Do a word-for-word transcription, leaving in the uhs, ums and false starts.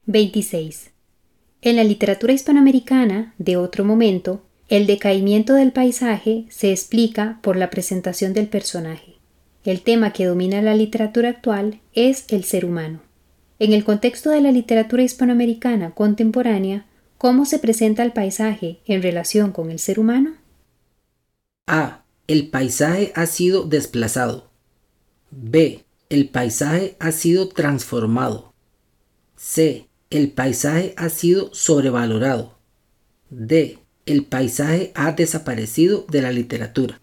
veintiséis. En la literatura hispanoamericana de otro momento, el decaimiento del paisaje se explica por la presentación del personaje. El tema que domina la literatura actual es el ser humano. En el contexto de la literatura hispanoamericana contemporánea, ¿cómo se presenta el paisaje en relación con el ser humano? A. El paisaje ha sido desplazado. B. El paisaje ha sido transformado. C. El paisaje ha sido sobrevalorado. D. El paisaje ha desaparecido de la literatura.